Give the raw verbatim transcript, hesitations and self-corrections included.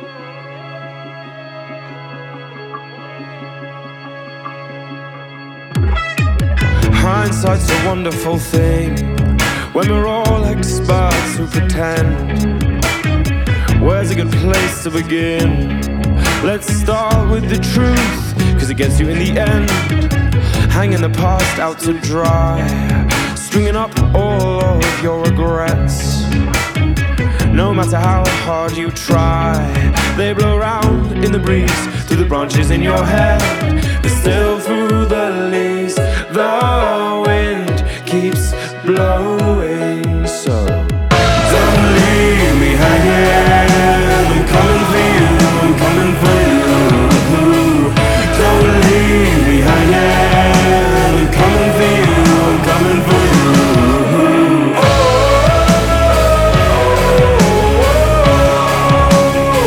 Hindsight's a wonderful thing when we're all experts who pretend. Where's a good place to begin? Let's start with the truth, cause it gets you in the end. Hanging the past out to dry, stringing up all of your regrets. No matter how hard you try, they blow around in the breeze, through the branches in your head, but still through the leaves. The wind keeps blowing.